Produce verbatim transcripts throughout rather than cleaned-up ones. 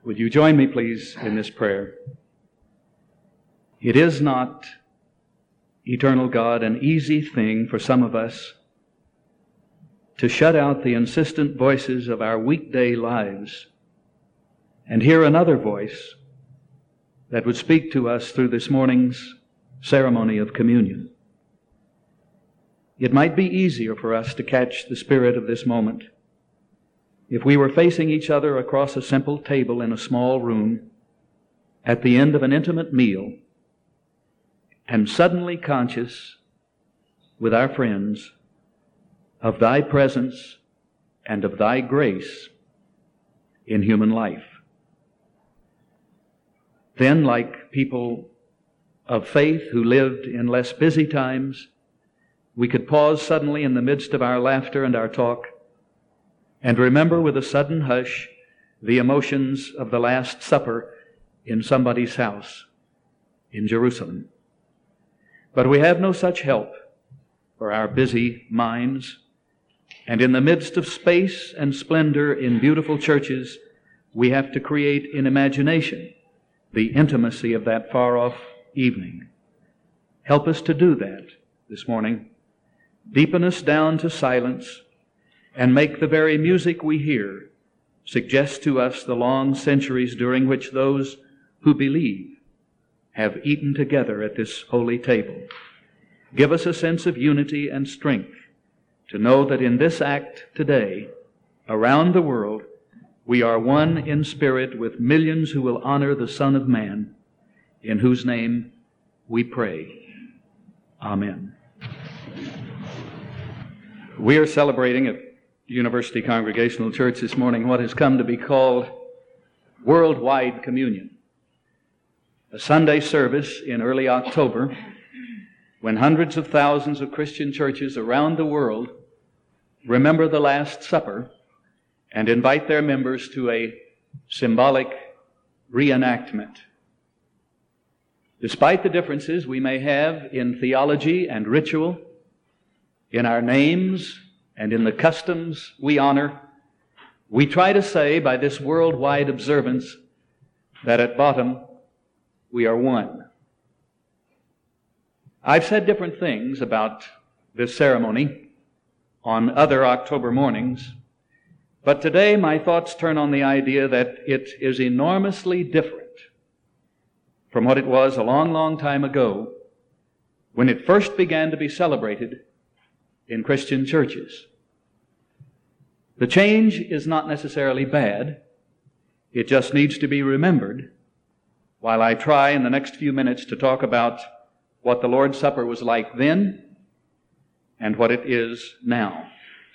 Would you join me, please, in this prayer? It is not, eternal God, an easy thing for some of us to shut out the insistent voices of our weekday lives and hear another voice that would speak to us through this morning's ceremony of communion. It might be easier for us to catch the spirit of this moment if we were facing each other across a simple table in a small room at the end of an intimate meal and suddenly conscious with our friends of Thy presence and of Thy grace in human life. Then, like people of faith who lived in less busy times, we could pause suddenly in the midst of our laughter and our talk and remember with a sudden hush the emotions of the Last Supper in somebody's house in Jerusalem. But we have no such help for our busy minds, and in the midst of space and splendor in beautiful churches, we have to create in imagination the intimacy of that far-off evening. Help us to do that this morning. Deepen us down to silence and make the very music we hear suggest to us the long centuries during which those who believe have eaten together at this holy table. Give us a sense of unity and strength to know that in this act today, around the world, we are one in spirit with millions who will honor the Son of Man, in whose name we pray. Amen. We are celebrating at University Congregational Church this morning what has come to be called Worldwide Communion, a Sunday service in early October when hundreds of thousands of Christian churches around the world remember the Last Supper and invite their members to a symbolic reenactment. Despite the differences we may have in theology and ritual, in our names and in the customs we honor, we try to say by this worldwide observance that at bottom we are one. I've said different things about this ceremony on other October mornings, but today my thoughts turn on the idea that it is enormously different from what it was a long, long time ago when it first began to be celebrated in Christian churches. The change is not necessarily bad. It just needs to be remembered while I try in the next few minutes to talk about what the Lord's Supper was like then and what it is now.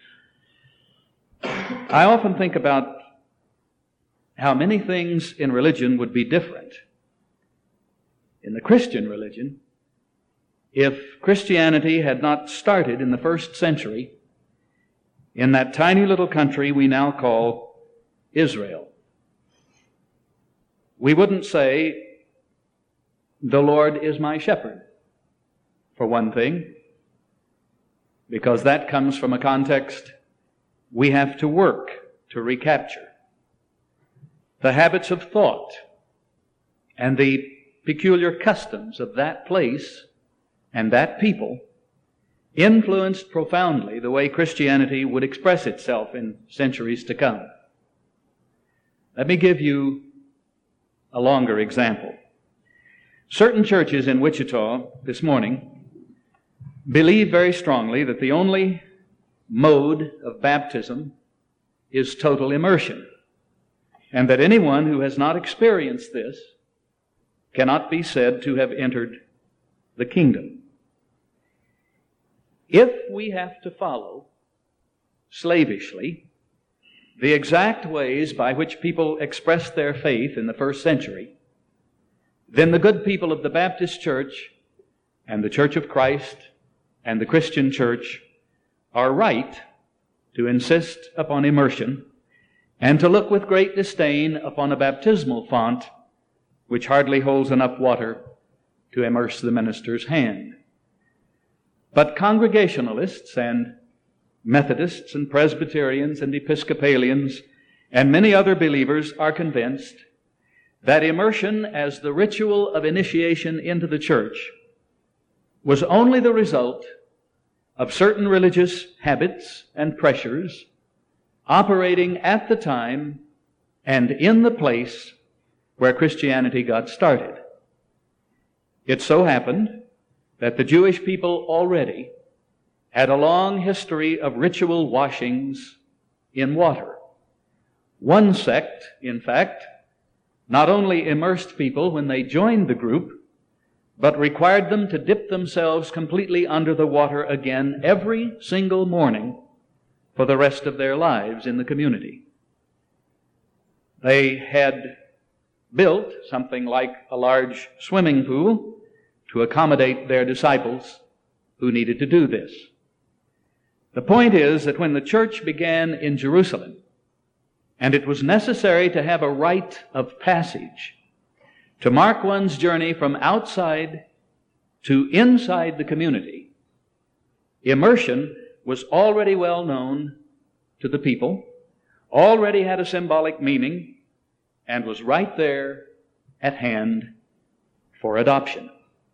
I often think about how many things in religion would be different in the Christian religion if Christianity had not started in the first century in that tiny little country we now call Israel. We wouldn't say, "The Lord is my shepherd," for one thing, because that comes from a context we have to work to recapture. The habits of thought and the peculiar customs of that place and that people influenced profoundly the way Christianity would express itself in centuries to come. Let me give you a longer example. Certain churches in Wichita this morning believe very strongly that the only mode of baptism is total immersion, and that anyone who has not experienced this cannot be said to have entered the kingdom. If we have to follow slavishly the exact ways by which people expressed their faith in the first century, then the good people of the Baptist Church and the Church of Christ and the Christian Church are right to insist upon immersion and to look with great disdain upon a baptismal font which hardly holds enough water to immerse the minister's hand. But Congregationalists and Methodists and Presbyterians and Episcopalians and many other believers are convinced that immersion as the ritual of initiation into the church was only the result of certain religious habits and pressures operating at the time and in the place where Christianity got started. It so happened that the Jewish people already had a long history of ritual washings in water. One sect, in fact, not only immersed people when they joined the group, but required them to dip themselves completely under the water again every single morning for the rest of their lives in the community. They had built something like a large swimming pool to accommodate their disciples who needed to do this. The point is that when the church began in Jerusalem, and it was necessary to have a rite of passage to mark one's journey from outside to inside the community, immersion was already well known to the people, already had a symbolic meaning, and was right there at hand for adoption.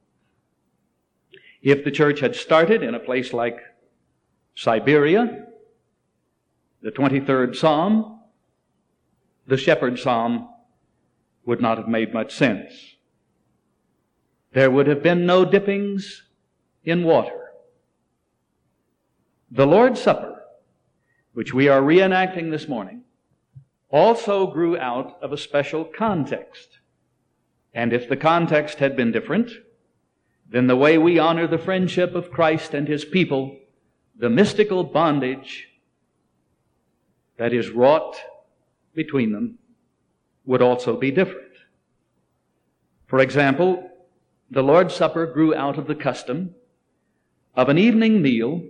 If the church had started in a place like Siberia, the twenty-third Psalm, the Shepherd's Psalm, would not have made much sense. There would have been no dippings in water. The Lord's Supper, which we are reenacting this morning, also grew out of a special context. And if the context had been different, then the way we honor the friendship of Christ and His people, the mystical bondage that is wrought between them, would also be different. For example, the Lord's Supper grew out of the custom of an evening meal,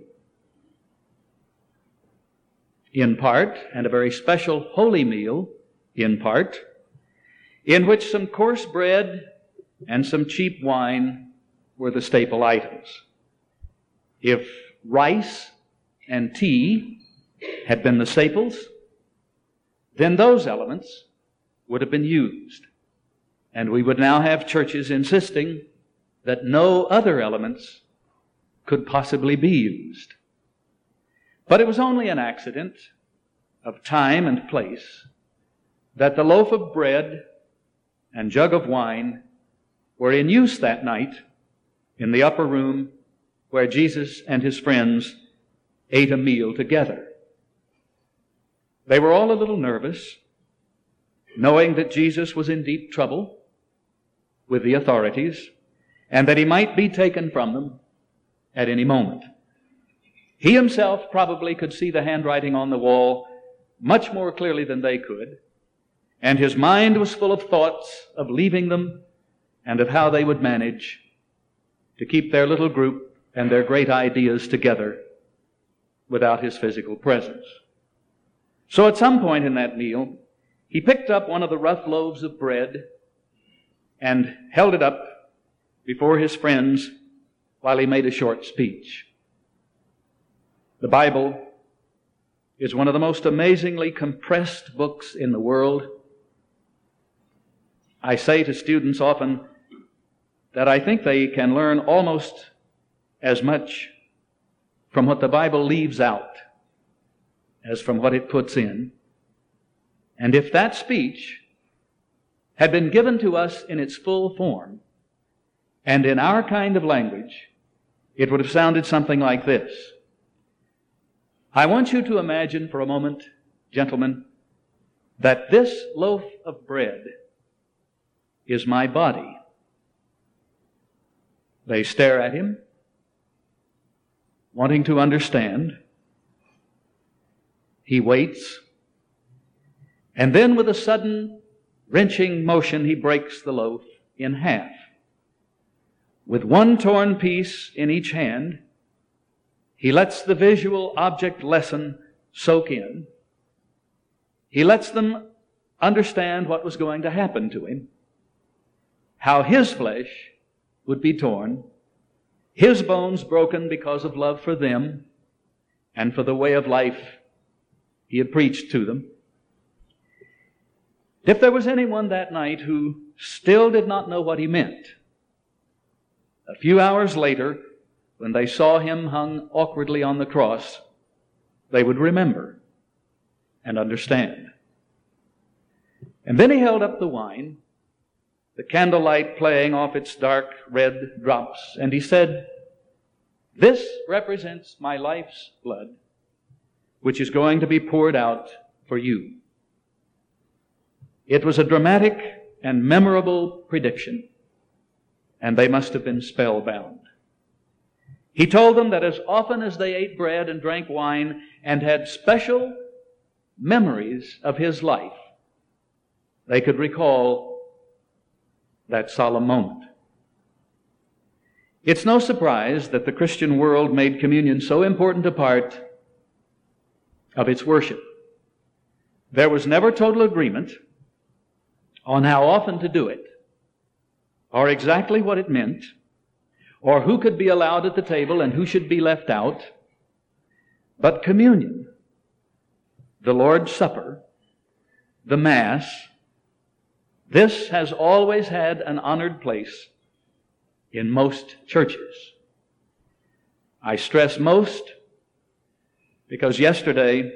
in part, and a very special holy meal, in part, in which some coarse bread and some cheap wine were the staple items. If rice and tea had been the staples, then those elements would have been used. And we would now have churches insisting that no other elements could possibly be used. But it was only an accident of time and place that the loaf of bread and jug of wine were in use that night in the upper room where Jesus and His friends ate a meal together. They were all a little nervous, knowing that Jesus was in deep trouble with the authorities and that He might be taken from them at any moment. He himself probably could see the handwriting on the wall much more clearly than they could, and his mind was full of thoughts of leaving them and of how they would manage to keep their little group and their great ideas together without his physical presence. So at some point in that meal, he picked up one of the rough loaves of bread and held it up before his friends while he made a short speech. The Bible is one of the most amazingly compressed books in the world. I say to students often that I think they can learn almost as much from what the Bible leaves out as from what it puts in. And if that speech had been given to us in its full form and in our kind of language, it would have sounded something like this. I want you to imagine for a moment, gentlemen, that this loaf of bread is my body. They stare at him, wanting to understand. He waits, and then with a sudden wrenching motion, he breaks the loaf in half. With one torn piece in each hand, he lets the visual object lesson soak in. He lets them understand what was going to happen to him, how his flesh would be torn, his bones broken because of love for them and for the way of life he had preached to them. If there was anyone that night who still did not know what he meant, a few hours later, when they saw him hung awkwardly on the cross, they would remember and understand. And then he held up the wine, the candlelight playing off its dark red drops, and he said, "This represents my life's blood, which is going to be poured out for you." It was a dramatic and memorable prediction, and they must have been spellbound. He told them that as often as they ate bread and drank wine and had special memories of his life, they could recall that solemn moment. It's no surprise that the Christian world made communion so important a part of its worship. There was never total agreement on how often to do it, or exactly what it meant, or who could be allowed at the table and who should be left out. But communion, the Lord's Supper, the Mass, this has always had an honored place in most churches. I stress most because yesterday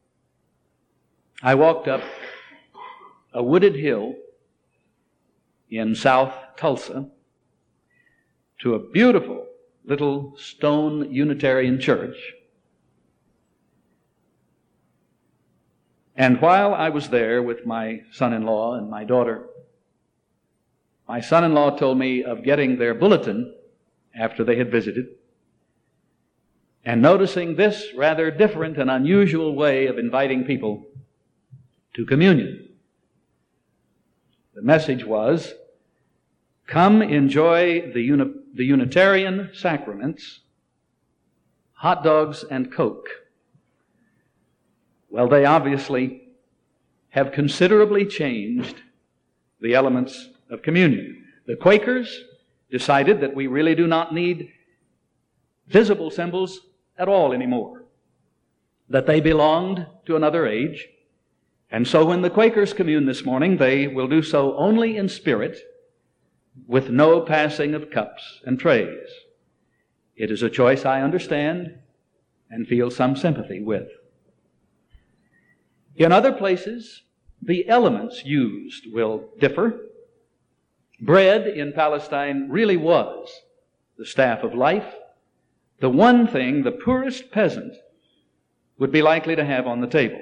I walked up a wooded hill in South Tulsa to a beautiful little stone Unitarian church. And while I was there with my son-in-law and my daughter, my son-in-law told me of getting their bulletin after they had visited and noticing this rather different and unusual way of inviting people to communion. The message was, "Come enjoy the, uni- the Unitarian sacraments, hot dogs and Coke." Well, they obviously have considerably changed the elements of communion. The Quakers decided that we really do not need visible symbols at all anymore, that they belonged to another age. And so when the Quakers commune this morning, they will do so only in spirit, with no passing of cups and trays. It is a choice I understand and feel some sympathy with. In other places, the elements used will differ. Bread in Palestine really was the staff of life, the one thing the poorest peasant would be likely to have on the table.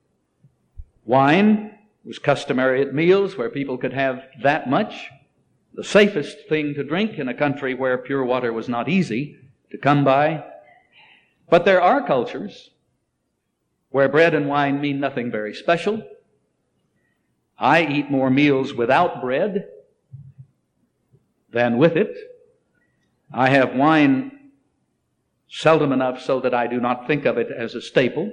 Wine was customary at meals where people could have that much, the safest thing to drink in a country where pure water was not easy to come by. But there are cultures where bread and wine mean nothing very special. I eat more meals without bread than with it. I have wine seldom enough so that I do not think of it as a staple.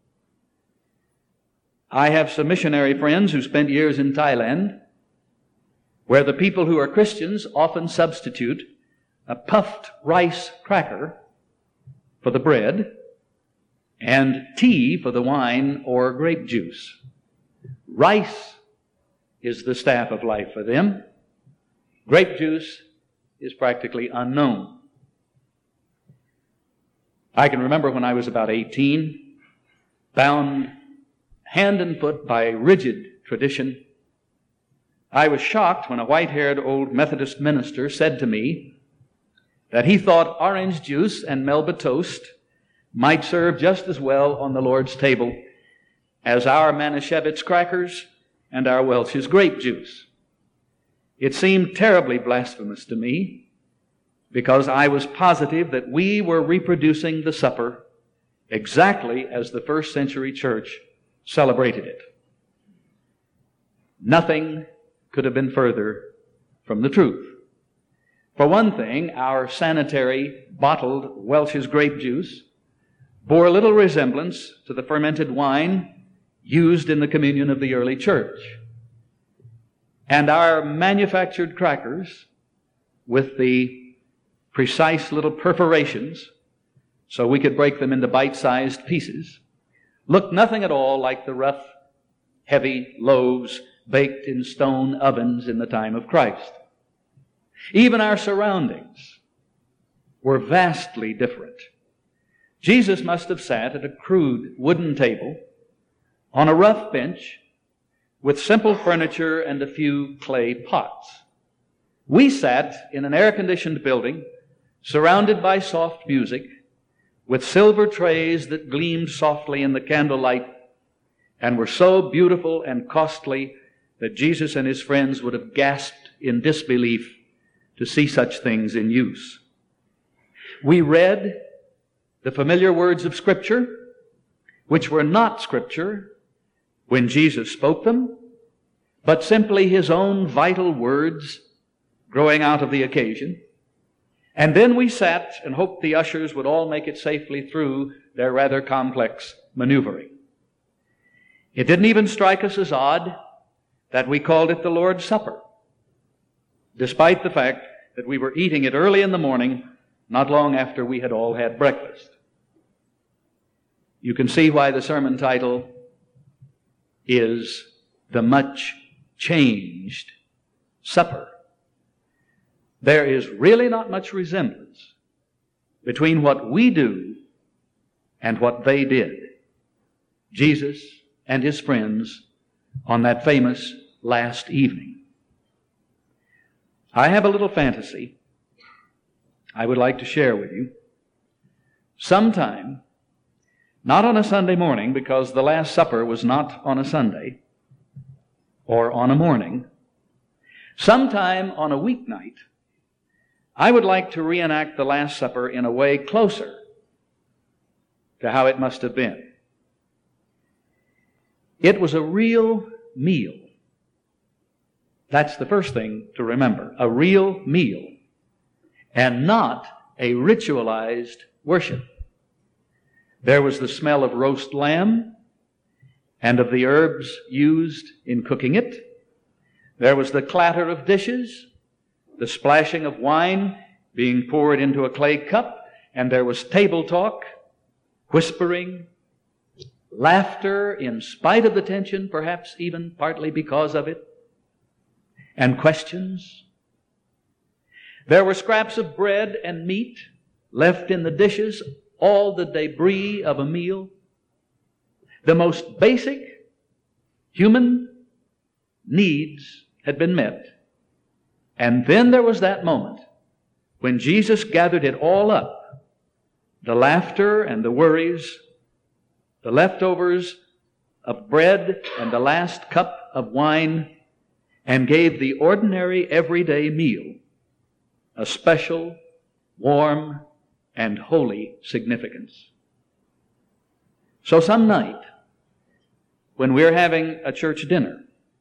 I have some missionary friends who spent years in Thailand, where the people who are Christians often substitute a puffed rice cracker for the bread and tea for the wine or grape juice. Rice is the staff of life for them. Grape juice is practically unknown. I can remember when I was about eighteen, bound hand and foot by rigid tradition, I was shocked when a white-haired old Methodist minister said to me that he thought orange juice and Melba toast might serve just as well on the Lord's table as our Manischewitz crackers and our Welch's grape juice. It seemed terribly blasphemous to me because I was positive that we were reproducing the supper exactly as the first century church celebrated it. Nothing could have been further from the truth. For one thing, our sanitary bottled Welch's grape juice bore little resemblance to the fermented wine used in the communion of the early church. And our manufactured crackers, with the precise little perforations so we could break them into bite-sized pieces, looked nothing at all like the rough, heavy loaves baked in stone ovens in the time of Christ. Even our surroundings were vastly different. Jesus must have sat at a crude wooden table on a rough bench with simple furniture and a few clay pots. We sat in an air-conditioned building surrounded by soft music with silver trays that gleamed softly in the candlelight and were so beautiful and costly that Jesus and his friends would have gasped in disbelief to see such things in use. We read the familiar words of Scripture, which were not Scripture when Jesus spoke them, but simply his own vital words growing out of the occasion. And then we sat and hoped the ushers would all make it safely through their rather complex maneuvering. It didn't even strike us as odd that we called it the Lord's Supper, despite the fact that we were eating it early in the morning, not long after we had all had breakfast. You can see why the sermon title is The Much Changed Supper. There is really not much resemblance between what we do and what they did, Jesus and his friends, on that famous last evening. I have a little fantasy I would like to share with you. Sometime, not on a Sunday morning, because the Last Supper was not on a Sunday or on a morning, sometime on a weeknight, I would like to reenact the Last Supper in a way closer to how it must have been. It was a real meal. That's the first thing to remember. A real meal. And not a ritualized worship. There was the smell of roast lamb and of the herbs used in cooking it. There was the clatter of dishes, the splashing of wine being poured into a clay cup, and there was table talk, whispering, laughter in spite of the tension, perhaps even partly because of it, and questions. There were scraps of bread and meat left in the dishes, all the debris of a meal. The most basic human needs had been met. And then there was that moment when Jesus gathered it all up, the laughter and the worries, the leftovers of bread and the last cup of wine, and gave the ordinary everyday meal a special, warm, and holy significance. So some night, when we're having a church dinner,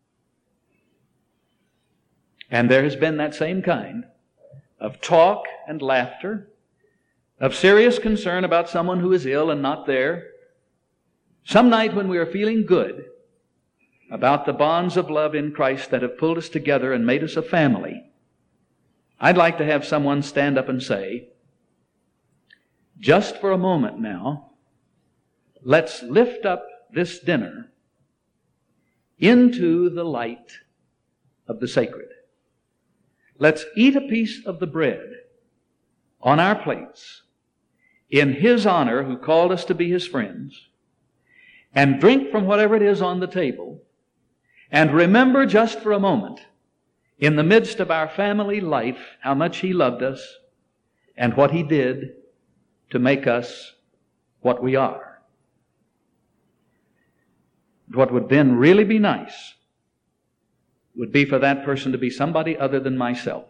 and there has been that same kind of talk and laughter, of serious concern about someone who is ill and not there, some night when we are feeling good about the bonds of love in Christ that have pulled us together and made us a family, I'd like to have someone stand up and say, just for a moment now, let's lift up this dinner into the light of the sacred. Let's eat a piece of the bread on our plates in His honor, who called us to be His friends, and drink from whatever it is on the table, and remember just for a moment, in the midst of our family life, how much He loved us and what He did to make us what we are. What would then really be nice would be for that person to be somebody other than myself,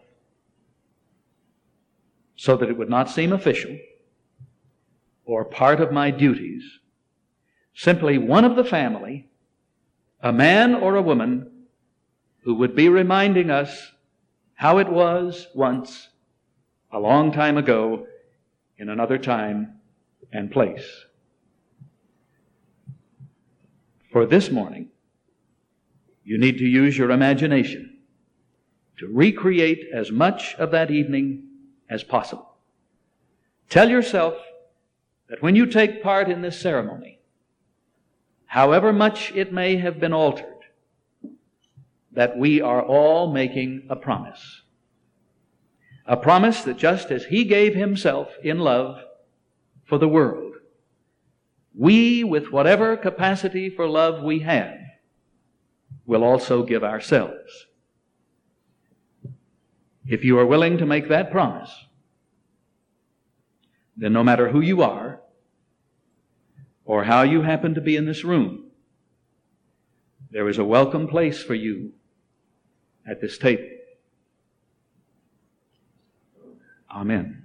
so that it would not seem official or part of my duties. Simply one of the family, a man or a woman, who would be reminding us how it was once, a long time ago, in another time and place. For this morning, you need to use your imagination to recreate as much of that evening as possible. Tell yourself that when you take part in this ceremony, however much it may have been altered, that we are all making a promise. A promise that just as He gave Himself in love for the world, we, with whatever capacity for love we have, will also give ourselves. If you are willing to make that promise, then no matter who you are or how you happen to be in this room, there is a welcome place for you at this table. Amen.